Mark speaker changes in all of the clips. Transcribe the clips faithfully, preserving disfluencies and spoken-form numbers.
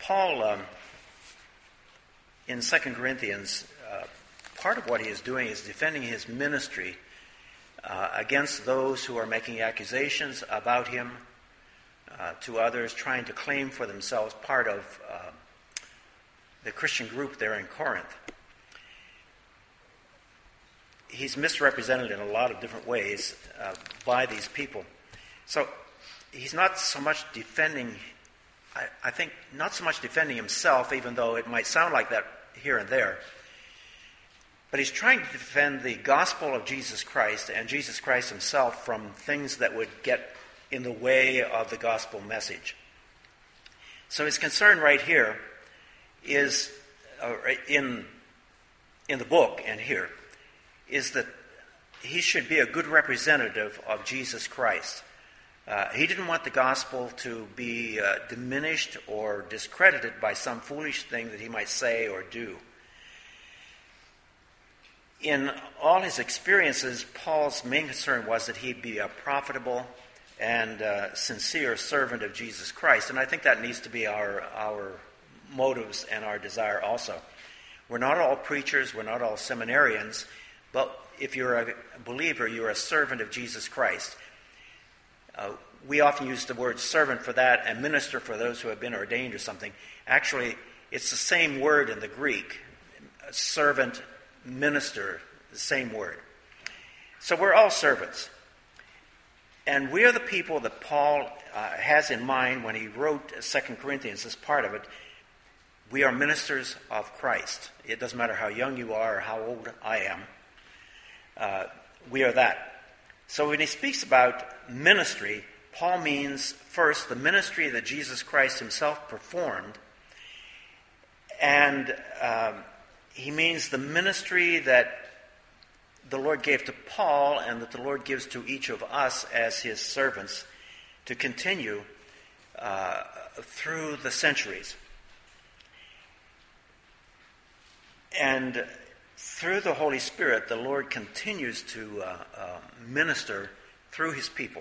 Speaker 1: Paul, um, in Second Corinthians, uh, part of what he is doing is defending his ministry uh, against those who are making accusations about him uh, to others, trying to claim for themselves part of uh, the Christian group there in Corinth. He's misrepresented in a lot of different ways uh, by these people. So he's not so much defending, I, I think, not so much defending himself, even though it might sound like that here and there, but he's trying to defend the gospel of Jesus Christ and Jesus Christ himself from things that would get in the way of the gospel message. So his concern right here is, uh, in, in the book and here, is that he should be a good representative of Jesus Christ. Uh, he didn't want the gospel to be uh, diminished or discredited by some foolish thing that he might say or do. In all his experiences, Paul's main concern was that he be a profitable and uh, sincere servant of Jesus Christ. And I think that needs to be our, our motives and our desire also. We're not all preachers, we're not all seminarians, but if you're a believer, you're a servant of Jesus Christ. Uh, we often use the word servant for that and minister for those who have been ordained or something. Actually, it's the same word in the Greek. Servant, minister, the same word. So we're all servants. And we are the people that Paul uh, has in mind when he wrote Second Corinthians as part of it. We are ministers of Christ. It doesn't matter how young you are or how old I am. Uh, we are that. So when he speaks about ministry, Paul means first the ministry that Jesus Christ himself performed, and um, he means the ministry that the Lord gave to Paul and that the Lord gives to each of us as his servants to continue uh, through the centuries. And through the Holy Spirit, the Lord continues to uh, uh, minister through his people.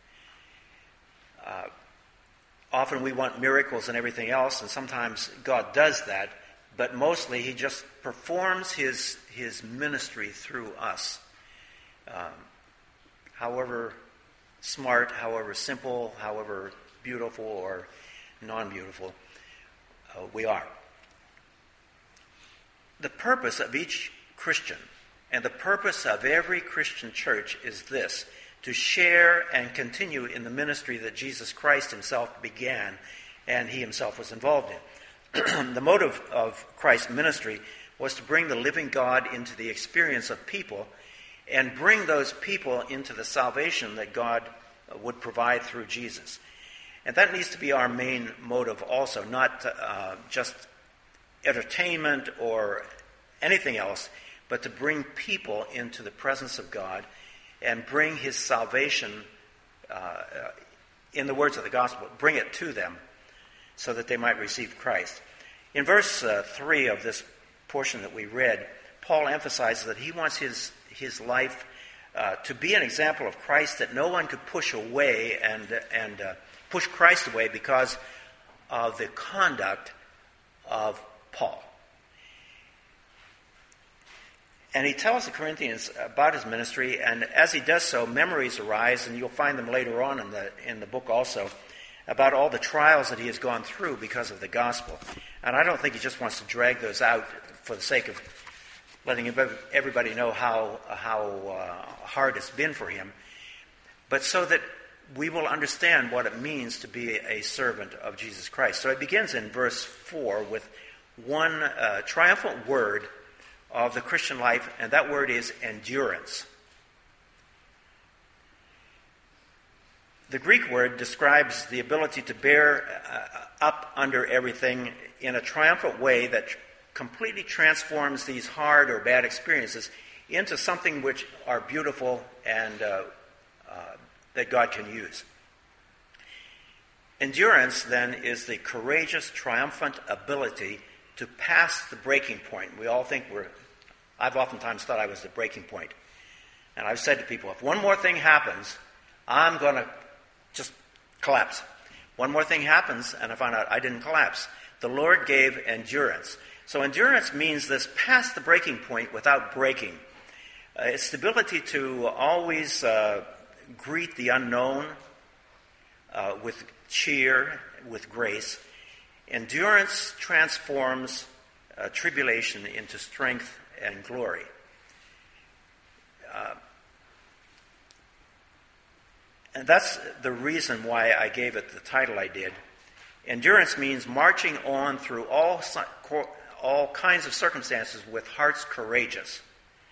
Speaker 1: Uh, often we want miracles and everything else, and sometimes God does that, but mostly he just performs his, his ministry through us. Um, however smart, however simple, however beautiful or non-beautiful uh, we are. The purpose of each Christian and the purpose of every Christian church is this: to share and continue in the ministry that Jesus Christ himself began and he himself was involved in. The motive of Christ's ministry was to bring the living God into the experience of people and bring those people into the salvation that God would provide through Jesus. And that needs to be our main motive also, not uh, just entertainment or anything else, but to bring people into the presence of God and bring his salvation, uh, in the words of the gospel, bring it to them so that they might receive Christ. In verse uh, three of this portion that we read, Paul emphasizes that he wants his, his life uh, to be an example of Christ that no one could push away and, and uh, push Christ away because of the conduct of Paul. And he tells the Corinthians about his ministry, and as he does so, memories arise, and you'll find them later on in the in the book also, about all the trials that he has gone through because of the gospel. And I don't think he just wants to drag those out for the sake of letting everybody know how how uh, hard it's been for him, but so that we will understand what it means to be a servant of Jesus Christ. So it begins in verse four with one uh, triumphant word of the Christian life, and that word is endurance. The Greek word describes the ability to bear uh, up under everything in a triumphant way that completely transforms these hard or bad experiences into something which are beautiful and uh, uh, that God can use. Endurance, then, is the courageous, triumphant ability to pass the breaking point. We all think we're, I've oftentimes thought I was the breaking point. And I've said to people, if one more thing happens, I'm going to just collapse. One more thing happens, and I found out I didn't collapse. The Lord gave endurance. So endurance means this past the breaking point without breaking. Uh, it's the ability to always uh, greet the unknown uh, with cheer, with grace. Endurance transforms uh, tribulation into strength and glory. Uh, and that's the reason why I gave it the title I did. Endurance means marching on through all, all kinds of circumstances with hearts courageous.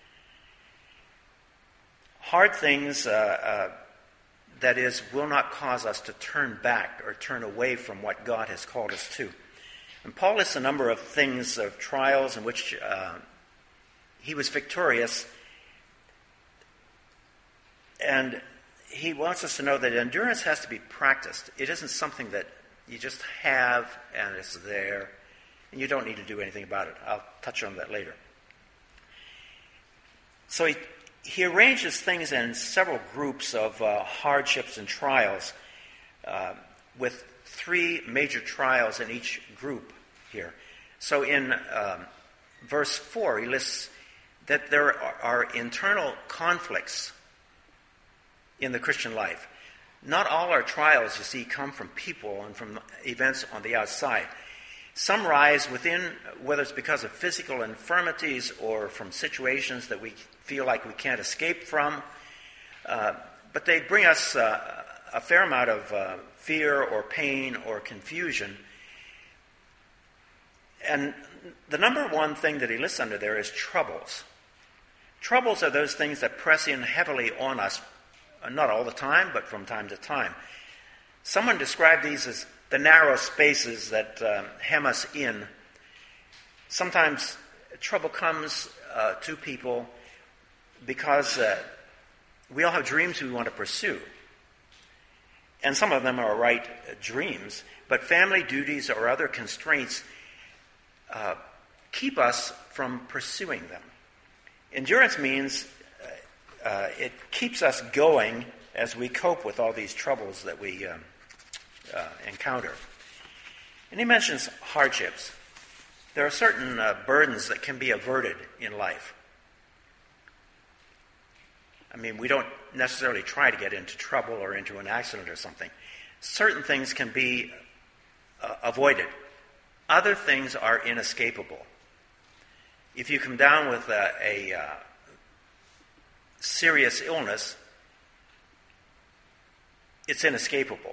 Speaker 1: Hard things, uh, uh, that is, will not cause us to turn back or turn away from what God has called us to. And Paul lists a number of things, of trials in which uh, he was victorious. And he wants us to know that endurance has to be practiced. It isn't something that you just have and it's there, and you don't need to do anything about it. I'll touch on that later. So he, he arranges things in several groups of uh, hardships and trials, uh, with three major trials in each group here. So in um, verse four, he lists that there are, are internal conflicts in the Christian life. Not all our trials, you see, come from people and from events on the outside. Some rise within, whether it's because of physical infirmities or from situations that we feel like we can't escape from. Uh, but they bring us uh, a fair amount of uh, fear or pain or confusion. And the number one thing that he lists under there is troubles. Troubles are those things that press in heavily on us. Not all the time, but from time to time. Someone described these as the narrow spaces that um, hem us in. Sometimes trouble comes uh, to people because uh, we all have dreams we want to pursue. And some of them are right uh, dreams, but family duties or other constraints uh, keep us from pursuing them. Endurance means Uh, it keeps us going as we cope with all these troubles that we um, uh, encounter. And he mentions hardships. There are certain uh, burdens that can be averted in life. I mean, we don't necessarily try to get into trouble or into an accident or something. Certain things can be uh, avoided. Other things are inescapable. If you come down with a, a uh, serious illness, it's inescapable.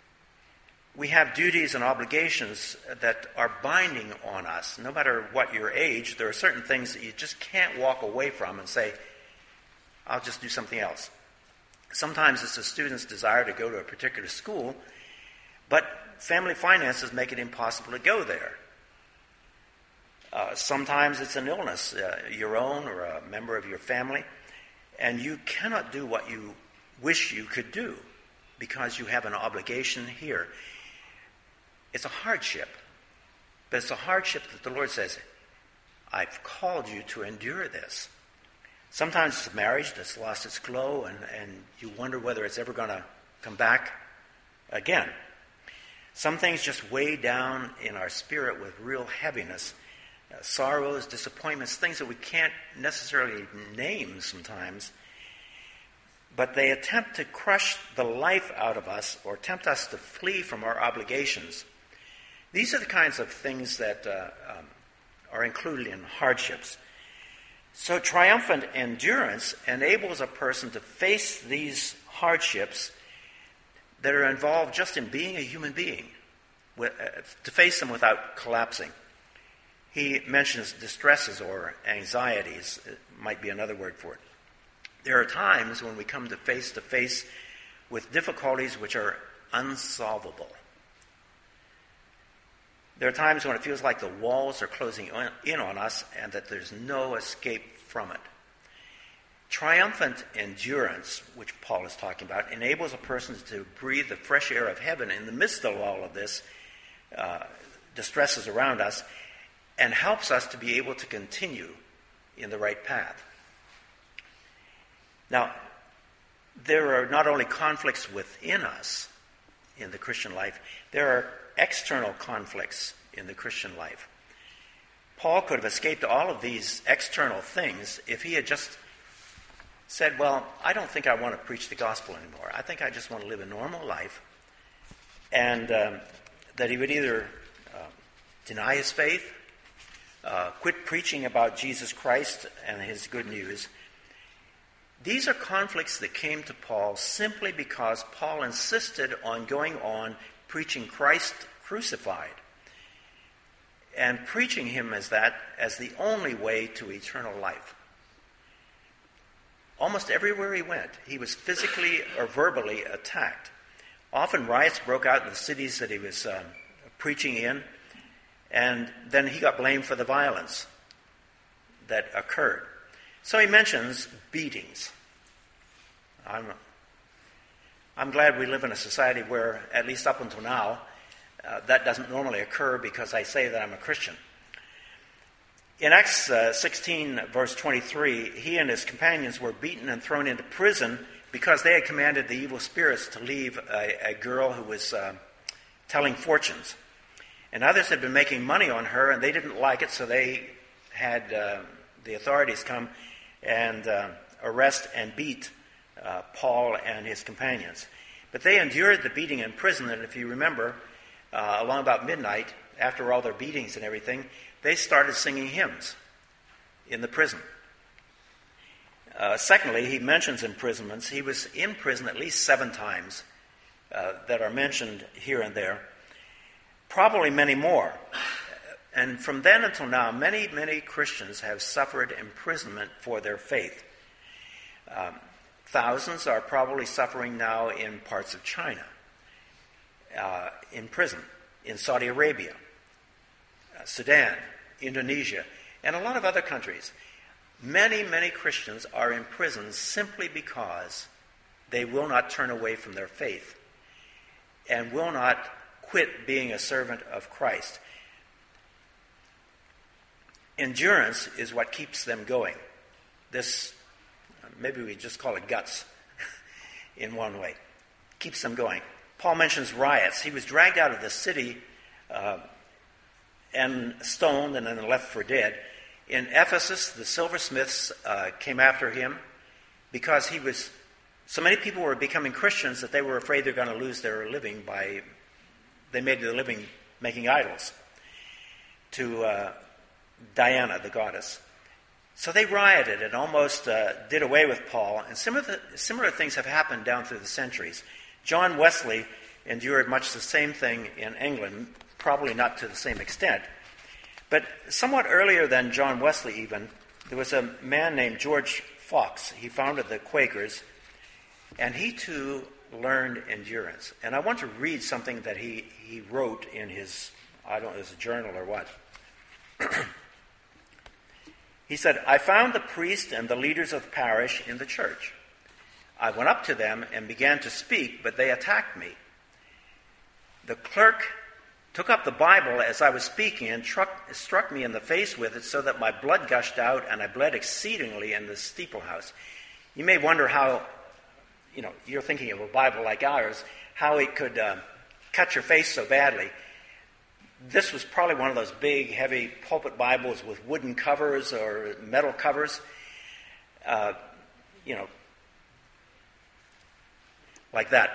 Speaker 1: We have duties and obligations that are binding on us. No matter what your age, there are certain things that you just can't walk away from and say, I'll just do something else. Sometimes it's a student's desire to go to a particular school, but family finances make it impossible to go there. Uh, sometimes it's an illness, uh, your own or a member of your family, and you cannot do what you wish you could do because you have an obligation here. It's a hardship, but it's a hardship that the Lord says, I've called you to endure this. Sometimes it's a marriage that's lost its glow, and, and you wonder whether it's ever going to come back again. Some things just weigh down in our spirit with real heaviness. Uh, sorrows, disappointments, things that we can't necessarily name sometimes, but they attempt to crush the life out of us or tempt us to flee from our obligations. These are the kinds of things that uh, um, are included in hardships. So triumphant endurance enables a person to face these hardships that are involved just in being a human being, with, uh, to face them without collapsing. He mentions distresses or anxieties, it might be another word for it. There are times when we come to face to face with difficulties which are unsolvable. There are times when it feels like the walls are closing in on us and that there's no escape from it. Triumphant endurance, which Paul is talking about, enables a person to breathe the fresh air of heaven in the midst of all of this uh, distresses around us, and helps us to be able to continue in the right path. Now, there are not only conflicts within us in the Christian life. There are external conflicts in the Christian life. Paul could have escaped all of these external things if he had just said, well, I don't think I want to preach the gospel anymore. I think I just want to live a normal life. And um, that he would either uh, deny his faith, uh, quit preaching about Jesus Christ and his good news. These are conflicts that came to Paul simply because Paul insisted on going on preaching Christ crucified and preaching him as that as the only way to eternal life. Almost everywhere he went, he was physically or verbally attacked. Often riots broke out in the cities that he was um, preaching in, and then he got blamed for the violence that occurred. So he mentions beatings. I'm, I'm glad we live in a society where, at least up until now, uh, that doesn't normally occur because I say that I'm a Christian. In Acts uh, sixteen, verse twenty-three, he and his companions were beaten and thrown into prison because they had commanded the evil spirits to leave a, a girl who was uh, telling fortunes. And others had been making money on her, and they didn't like it, so they had uh, the authorities come and uh, arrest and beat uh, Paul and his companions. But they endured the beating in prison, and if you remember, uh, along about midnight, after all their beatings and everything, they started singing hymns in the prison. Uh, secondly, he mentions imprisonments. He was in prison at least seven times uh, that are mentioned here and there. Probably many more. And from then until now, many, many Christians have suffered imprisonment for their faith. Um, thousands are probably suffering now in parts of China, uh, in prison, in Saudi Arabia, uh, Sudan, Indonesia, and a lot of other countries. Many, many Christians are in prison simply because they will not turn away from their faith and will not quit being a servant of Christ. Endurance is what keeps them going. This, maybe we just call it guts in one way, keeps them going. Paul mentions riots. He was dragged out of the city uh, and stoned and then left for dead. In Ephesus, the silversmiths uh, came after him because he was, so many people were becoming Christians that they were afraid they're going to lose their living by, they made their living making idols to uh, Diana, the goddess. So they rioted and almost uh, did away with Paul. And similar, similar things have happened down through the centuries. John Wesley endured much the same thing in England, probably not to the same extent. But somewhat earlier than John Wesley even, there was a man named George Fox. He founded the Quakers, and he too learned endurance. And I want to read something that he, he wrote in his, I don't know, his journal or what. He said, I found the priest and the leaders of the parish in the church. I went up to them and began to speak, but they attacked me. The clerk took up the Bible as I was speaking and truck, struck me in the face with it so that my blood gushed out and I bled exceedingly in the steeple house. You may wonder how, you know, you're thinking of a Bible like ours, how it could uh, cut your face so badly. This was probably one of those big, heavy pulpit Bibles with wooden covers or metal covers, uh, you know, like that.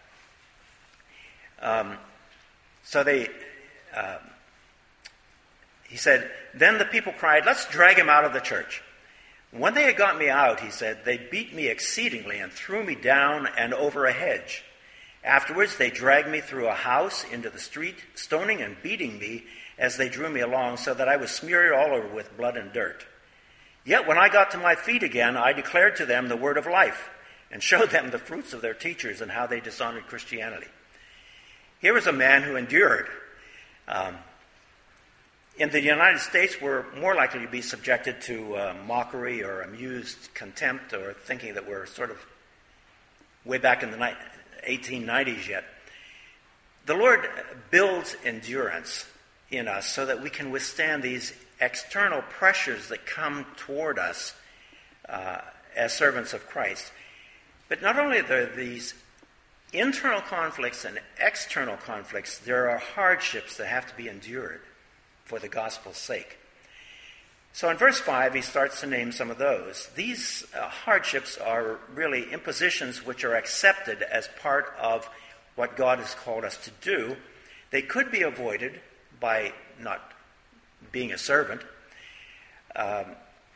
Speaker 1: Um, so they, uh, he said, then the people cried, let's drag him out of the church. When they had got me out, he said, they beat me exceedingly and threw me down and over a hedge. Afterwards, they dragged me through a house into the street, stoning and beating me as they drew me along, so that I was smeared all over with blood and dirt. Yet when I got to my feet again, I declared to them the word of life and showed them the fruits of their teachers and how they dishonored Christianity. Here was a man who endured. Um, in the United States, we're more likely to be subjected to uh, mockery or amused contempt or thinking that we're sort of way back in the night. eighteen nineties yet. The Lord builds endurance in us so that we can withstand these external pressures that come toward us uh, as servants of Christ. But not only are there these internal conflicts and external conflicts, there are hardships that have to be endured for the gospel's sake. So in verse five, he starts to name some of those. These uh, hardships are really impositions which are accepted as part of what God has called us to do. They could be avoided by not being a servant. Um,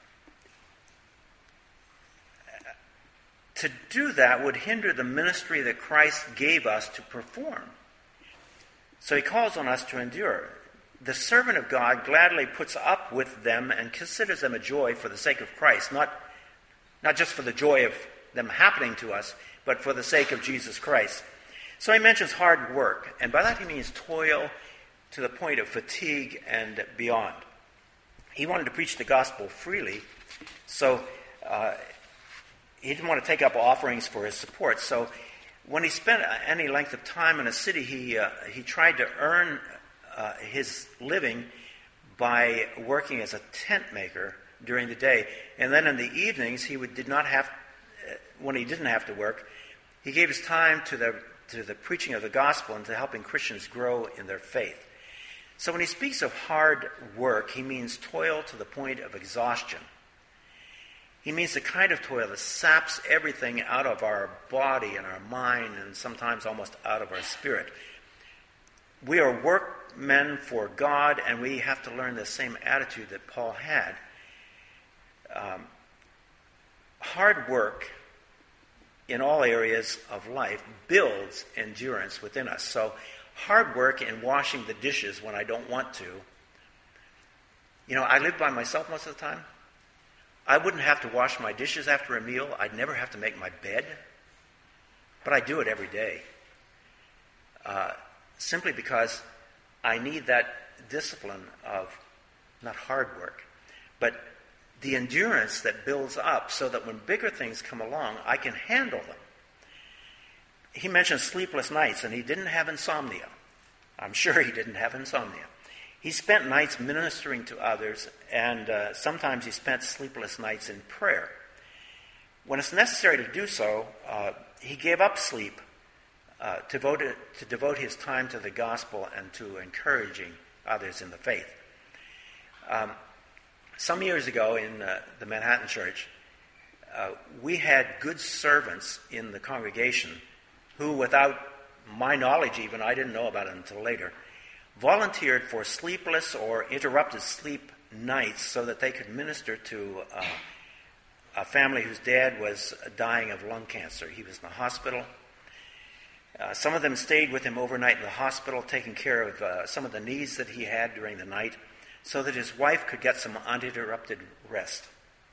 Speaker 1: to do that would hinder the ministry that Christ gave us to perform. So he calls on us to endure. The servant of God gladly puts up with them and considers them a joy for the sake of Christ, not, not just for the joy of them happening to us, but for the sake of Jesus Christ. So he mentions hard work, and by that he means toil to the point of fatigue and beyond. He wanted to preach the gospel freely, so uh, he didn't want to take up offerings for his support. So when he spent any length of time in a city, he uh, he tried to earn uh, his living by working as a tent maker during the day, and then in the evenings he would did not have uh, when he didn't have to work, he gave his time to the to the preaching of the gospel and to helping Christians grow in their faith. So when he speaks of hard work, he means toil to the point of exhaustion. He means the kind of toil that saps everything out of our body and our mind and sometimes almost out of our spirit. We are workmen for God, and we have to learn the same attitude that Paul had. Um, hard work in all areas of life builds endurance within us. So hard work in washing the dishes when I don't want to. You know, I live by myself most of the time. I wouldn't have to wash my dishes after a meal. I'd never have to make my bed. But I do it every day. Uh, simply because I need that discipline of not hard work, but the endurance that builds up so that when bigger things come along, I can handle them. He mentioned sleepless nights, and he didn't have insomnia. I'm sure he didn't have insomnia. He spent nights ministering to others, and uh, sometimes he spent sleepless nights in prayer. When it's necessary to do so, uh, he gave up sleep uh, to, devote it, to devote his time to the gospel and to encouraging others in the faith. Um, some years ago in uh, the Manhattan Church, uh, we had good servants in the congregation who, without my knowledge even, I didn't know about it until later, volunteered for sleepless or interrupted sleep nights so that they could minister to uh, a family whose dad was dying of lung cancer. He was in the hospital. Uh, some of them stayed with him overnight in the hospital, taking care of uh, some of the needs that he had during the night, so that his wife could get some uninterrupted rest.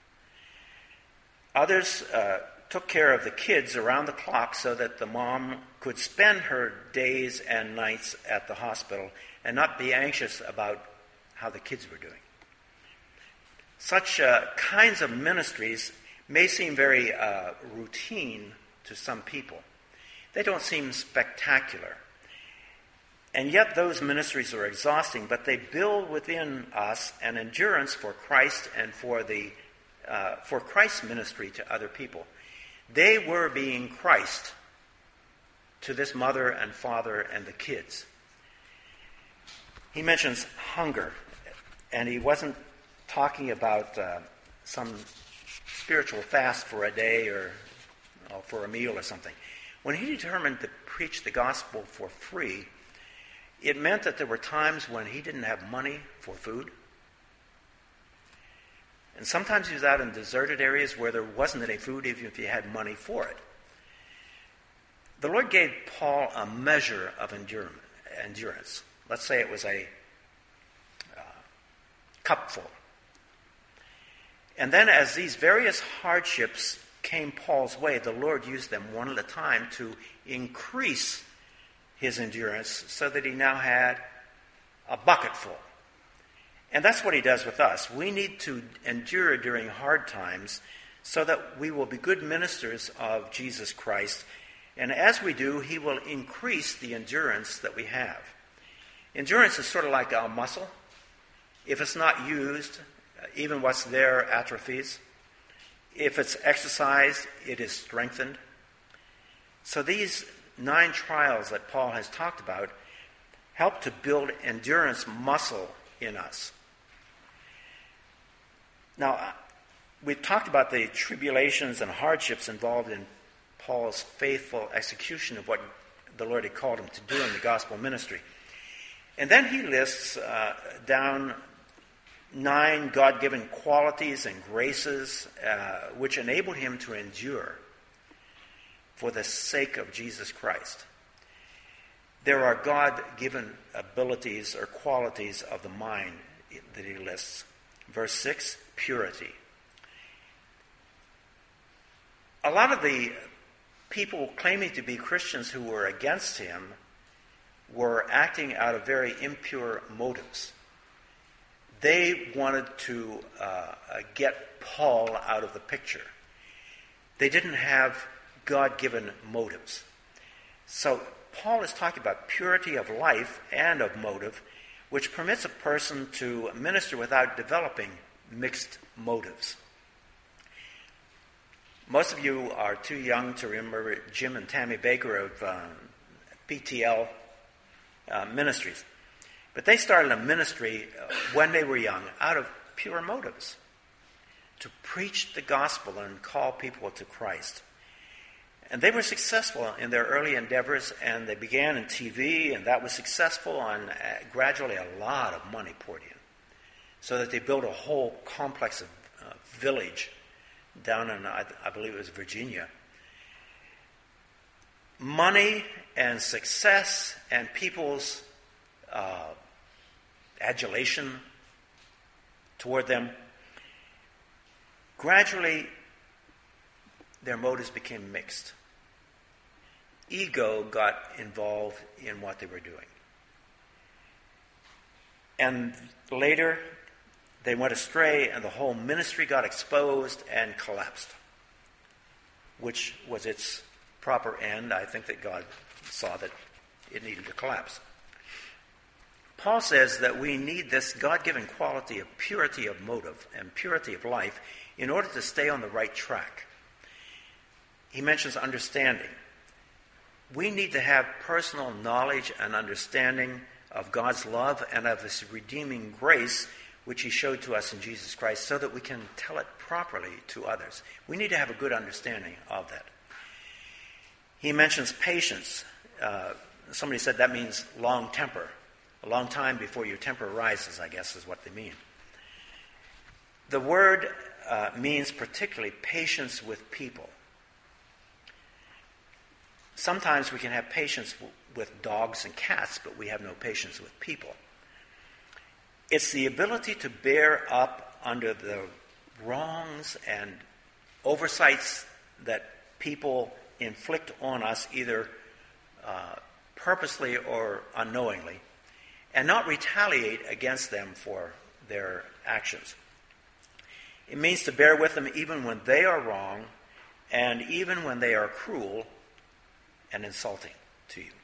Speaker 1: Others uh, took care of the kids around the clock so that the mom could spend her days and nights at the hospital and not be anxious about how the kids were doing. Such uh, kinds of ministries may seem very uh, routine to some people. They don't seem spectacular. And yet those ministries are exhausting, but they build within us an endurance for Christ and for the uh, for Christ's ministry to other people. They were being Christ to this mother and father and the kids. He mentions hunger, and he wasn't talking about uh, some spiritual fast for a day or you know, for a meal or something. When he determined to preach the gospel for free, it meant that there were times when he didn't have money for food. And sometimes he was out in deserted areas where there wasn't any food, even if he had money for it. The Lord gave Paul a measure of endurance. Let's say it was a uh, cupful. And then as these various hardships came Paul's way, the Lord used them one at a time to increase his endurance so that he now had a bucketful. And that's what he does with us. We need to endure during hard times so that we will be good ministers of Jesus Christ. And as we do, he will increase the endurance that we have. Endurance is sort of like a muscle. If it's not used, even what's there atrophies. If it's exercised, it is strengthened. So these nine trials that Paul has talked about help to build endurance muscle in us. Now, we've talked about the tribulations and hardships involved in Paul's faithful execution of what the Lord had called him to do in the gospel ministry. And then he lists uh, down nine God-given qualities and graces uh, which enabled him to endure for the sake of Jesus Christ. There are God-given abilities or qualities of the mind that he lists. Verse six, purity. A lot of the people claiming to be Christians who were against him were acting out of very impure motives. They wanted to uh, get Paul out of the picture. They didn't have God-given motives. So Paul is talking about purity of life and of motive, which permits a person to minister without developing mixed motives. Most of you are too young to remember Jim and Tammy Baker of uh, P T L uh, Ministries. But they started a ministry uh, when they were young out of pure motives, to preach the gospel and call people to Christ. And they were successful in their early endeavors, and they began in T V, and that was successful, and uh, gradually a lot of money poured in, so that they built a whole complex of uh, village down in, I, I believe it was Virginia. Money and success and people's uh, adulation toward them, gradually their motives became mixed. Ego got involved in what they were doing. And later, they went astray, and the whole ministry got exposed and collapsed, which was its proper end. I think that God saw that it needed to collapse. Paul says that we need this God-given quality of purity of motive and purity of life in order to stay on the right track. He mentions understanding. We need to have personal knowledge and understanding of God's love and of His redeeming grace, which He showed to us in Jesus Christ, so that we can tell it properly to others. We need to have a good understanding of that. He mentions patience. Uh, somebody said that means long temper. A long time before your temper rises, I guess, is what they mean. The word uh, means particularly patience with people. Sometimes we can have patience w- with dogs and cats, but we have no patience with people. It's the ability to bear up under the wrongs and oversights that people inflict on us, either uh, purposely or unknowingly, and not retaliate against them for their actions. It means to bear with them even when they are wrong and even when they are cruel and insulting to you.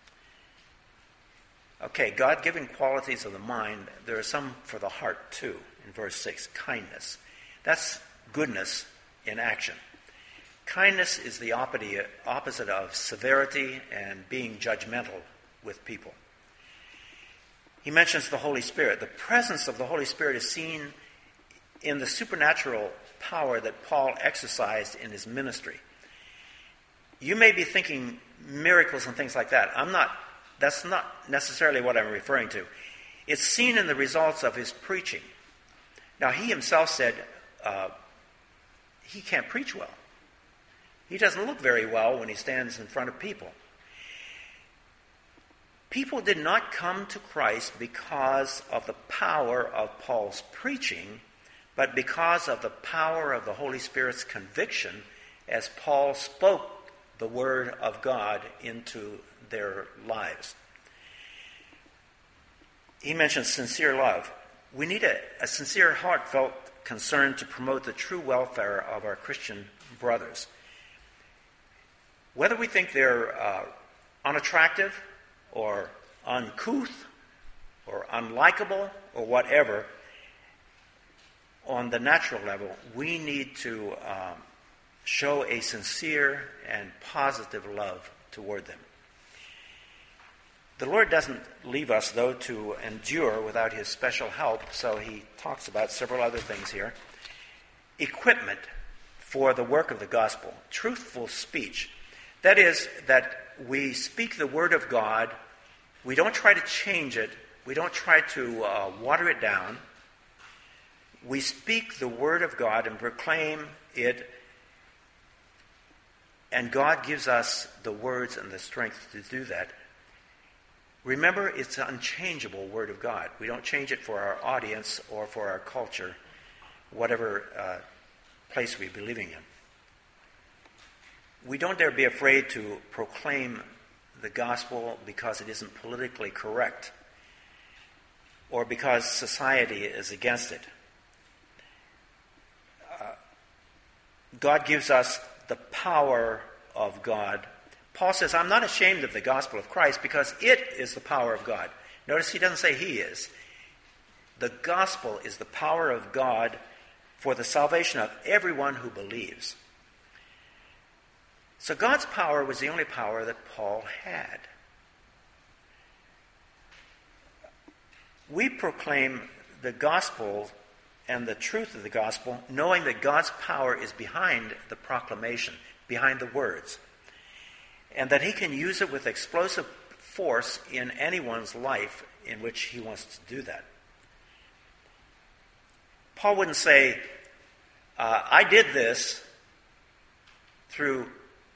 Speaker 1: Okay, God-given qualities of the mind. There are some for the heart too. In verse six, kindness. That's goodness in action. Kindness is the opposite of severity and being judgmental with people. He mentions the Holy Spirit. The presence of the Holy Spirit is seen in the supernatural power that Paul exercised in his ministry. You may be thinking miracles and things like that. I'm not, that's not necessarily what I'm referring to. It's seen in the results of his preaching. Now, he himself said uh, he can't preach well. He doesn't look very well when he stands in front of people. People did not come to Christ because of the power of Paul's preaching, but because of the power of the Holy Spirit's conviction as Paul spoke the Word of God into their lives. He mentions sincere love. We need a, a sincere, heartfelt concern to promote the true welfare of our Christian brothers. Whether we think they're uh, unattractive or uncouth or unlikable or whatever, on the natural level, we need to um, show a sincere and positive love toward them. The Lord doesn't leave us, though, to endure without his special help, so he talks about several other things here. Equipment for the work of the gospel, truthful speech. That is, that we speak the word of God. We don't try to change it. We don't try to uh, water it down. We speak the word of God and proclaim it, and God gives us the words and the strength to do that. Remember, it's an unchangeable word of God. We don't change it for our audience or for our culture, whatever uh, place we be living in. We don't dare be afraid to proclaim the gospel because it isn't politically correct or because society is against it. Uh, God gives us the power of God. Paul says, I'm not ashamed of the gospel of Christ because it is the power of God. Notice he doesn't say he is. The gospel is the power of God for the salvation of everyone who believes. So God's power was the only power that Paul had. We proclaim the gospel and the truth of the gospel, knowing that God's power is behind the proclamation, behind the words, and that he can use it with explosive force in anyone's life in which he wants to do that. Paul wouldn't say, uh, I did this through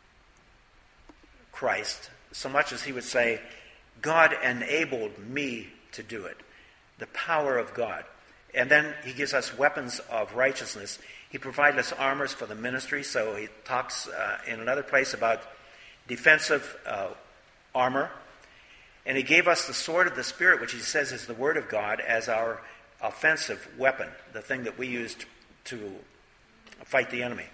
Speaker 1: Christ, so much as he would say, God enabled me to do it. The power of God. And then he gives us weapons of righteousness. He provided us armors for the ministry, so he talks uh, in another place about defensive uh, armor. And he gave us the sword of the Spirit, which he says is the word of God, as our offensive weapon, the thing that we use to, to fight the enemy.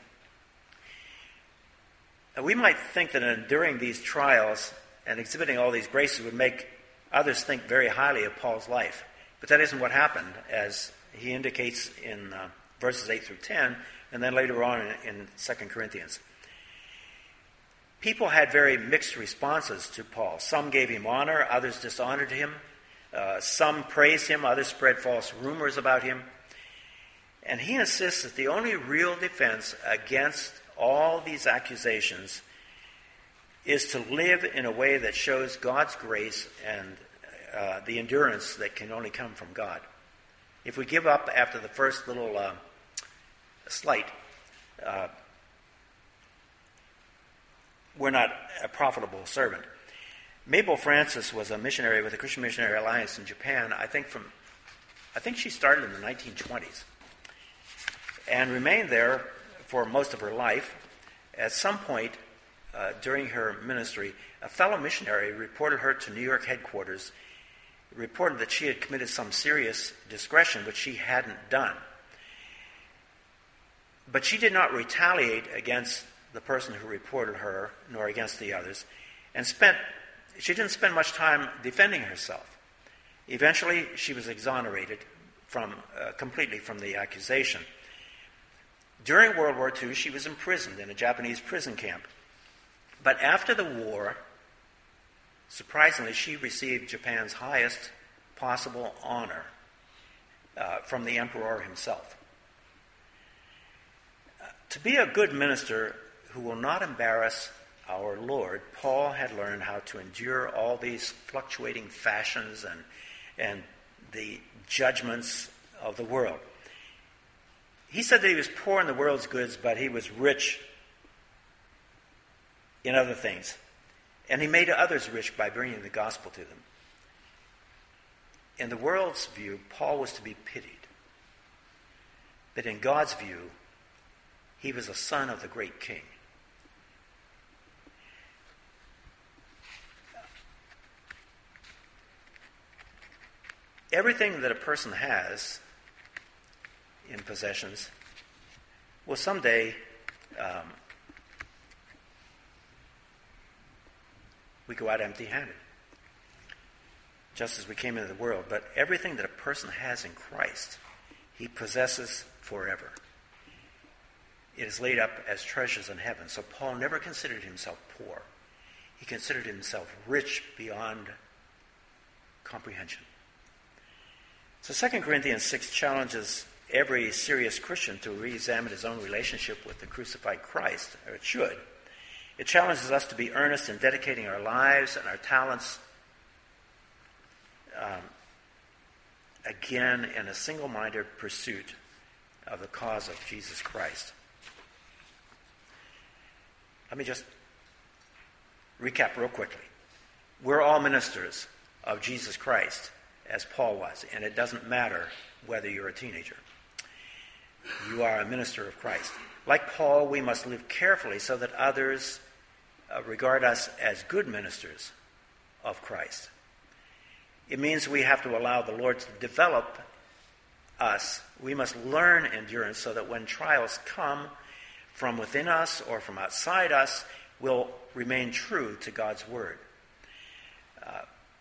Speaker 1: We might think that enduring these trials and exhibiting all these graces would make others think very highly of Paul's life. But that isn't what happened, as he indicates in uh, verses eight through ten, and then later on in, in Second Corinthians. People had very mixed responses to Paul. Some gave him honor, others dishonored him. Uh, some praised him, others spread false rumors about him. And he insists that the only real defense against all these accusations is to live in a way that shows God's grace and uh, the endurance that can only come from God. If we give up after the first little uh, slight, uh, we're not a profitable servant. Mabel Francis was a missionary with the Christian Missionary Alliance in Japan. I think from, I think she started in the nineteen twenties and remained there for most of her life. At some point uh, during her ministry, a fellow missionary reported her to New York headquarters, reported that she had committed some serious discretion, which she hadn't done. But she did not retaliate against the person who reported her, nor against the others, and spent, she didn't spend much time defending herself. Eventually, she was exonerated from uh, completely from the accusation. During World War Two, she was imprisoned in a Japanese prison camp. But after the war, surprisingly, she received Japan's highest possible honor uh, from the emperor himself. Uh, to be a good minister who will not embarrass our Lord, Paul had learned how to endure all these fluctuating fashions and, and the judgments of the world. He said that he was poor in the world's goods, but he was rich in other things. And he made others rich by bringing the gospel to them. In the world's view, Paul was to be pitied. But in God's view, he was a son of the great king. Everything that a person has in possessions will someday um, we go out empty-handed, just as we came into the world. But everything that a person has in Christ, he possesses forever. It is laid up as treasures in heaven. So Paul never considered himself poor. He considered himself rich beyond comprehension. So Second Corinthians six challenges every serious Christian to re-examine his own relationship with the crucified Christ, or it should. It challenges us to be earnest in dedicating our lives and our talents um, again in a single-minded pursuit of the cause of Jesus Christ. Let me just recap real quickly. We're all ministers of Jesus Christ, as Paul was, and it doesn't matter whether you're a teenager. You are a minister of Christ. Like Paul, we must live carefully so that others uh, regard us as good ministers of Christ. It means we have to allow the Lord to develop us. We must learn endurance so that when trials come from within us or from outside us, we'll remain true to God's word. Uh,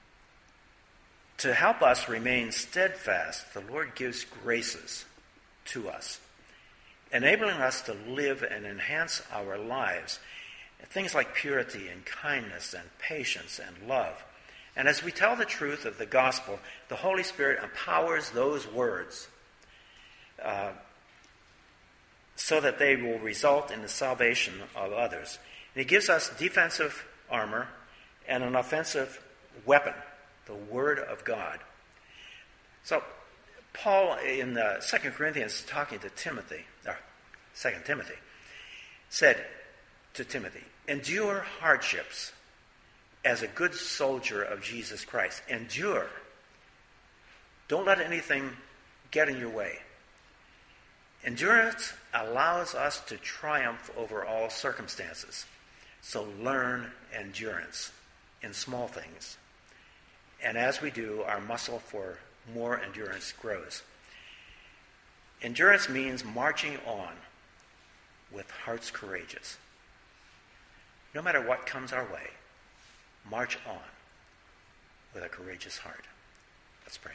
Speaker 1: to help us remain steadfast, the Lord gives graces to us, enabling us to live and enhance our lives. Things like purity and kindness and patience and love. And as we tell the truth of the gospel, the Holy Spirit empowers those words uh, so that they will result in the salvation of others. And He gives us defensive armor and an offensive weapon, the Word of God. So Paul in uh, Second Corinthians, talking to Timothy, or Second Timothy, said to Timothy, endure hardships as a good soldier of Jesus Christ. Endure. Don't let anything get in your way. Endurance allows us to triumph over all circumstances. So learn endurance in small things. And as we do, our muscle for more endurance grows. Endurance means marching on with hearts courageous. No matter what comes our way, march on with a courageous heart. Let's pray.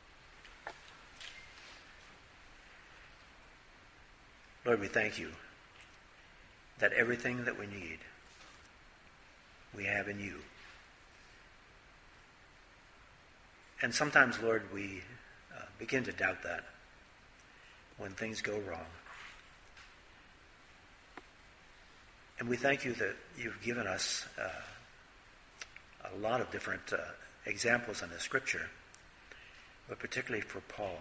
Speaker 1: Lord, we thank you that everything that we need, we have in you. And sometimes, Lord, we uh, begin to doubt that when things go wrong. And we thank you that you've given us uh, a lot of different uh, examples in the Scripture, but particularly for Paul,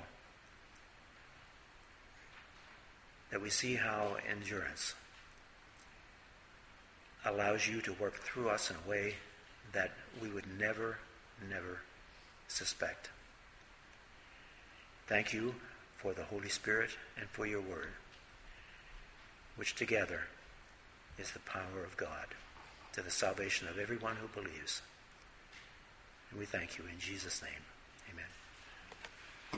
Speaker 1: that we see how endurance allows you to work through us in a way that we would never, never suspect. Thank you for the Holy Spirit and for your word, which together is the power of God to the salvation of everyone who believes. And we thank you in Jesus' name. Amen.